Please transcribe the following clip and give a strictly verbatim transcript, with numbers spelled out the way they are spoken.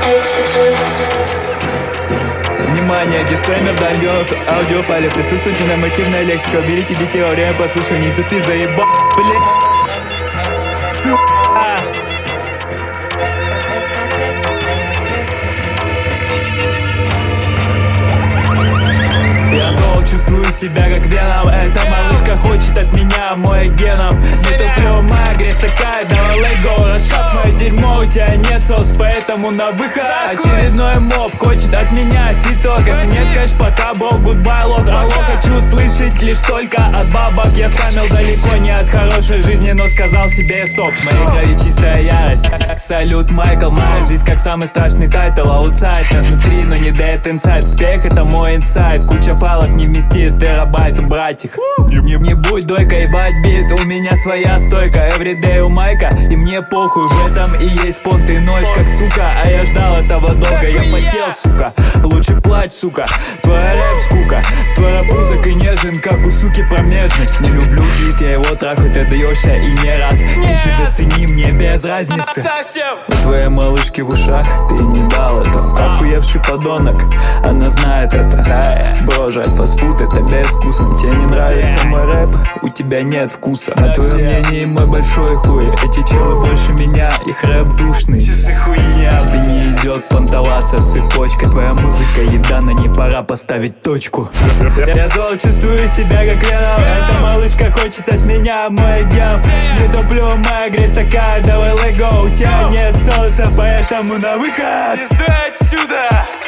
Внимание, дисклеймер, в аудио, аудиофайле присутствует ненормативная лексика. Уберите детей во время прослушивания, не тупи, заебал, блядь, сука. Я зол, чувствую себя как Веном. Эта малышка хочет от меня мой геном. Не туплю, моя грязь такая, давай let go. Расшап мое дерьмо, у тебя нет соус, поэтому на выход. Очередной моб хочет от меня фиток. Если нет кэш, пока бог, гудбай, лох. Алло, хочу слышать лишь только от бабок. Я скамил далеко не от хорошей жизни, но сказал себе стоп. В моей крови чистая ярость. Салют, Майкл, моя жизнь как самый страшный тайтл. Аутсайд, нас внутри, но не dead inside. Успех это мой инсайд. Куча файлов не вместит терабайт, убрать их. Не, не будь дойка, ебать бит, у меня своя стойка. Everyday у Майка, и мне похуй. В этом и есть понт и ночь, как сука. А я ждал этого долго, я потел, сука. Лучше плачь, сука, твоя рэп скука. Твоя пузок и нежен, как у суки промежность. Не люблю бит, я его трахаю, ты даешься и не раз. Пишет, зацени, мне без разницы. У твоей малышки в ушах ты не дал это. Охуевший подонок, она знает это. Бро, жрать фастфуд, это безвкусно. Тебе не нравится мой рэп, у тебя нет вкуса. На твое мнение мой большой хуй. Эти челы больше меня, их рэп душный. Тебе не идет понтоваться цепочка. Твоя музыка, еда, на ней пора поставить точку. Я зол, чувствую себя как Веном. Эта малышка хочет от меня мой гем. Не топлю, моя грязь такая, давай let go. У тебя нет соуса, поэтому на выход. Пизда отсюда!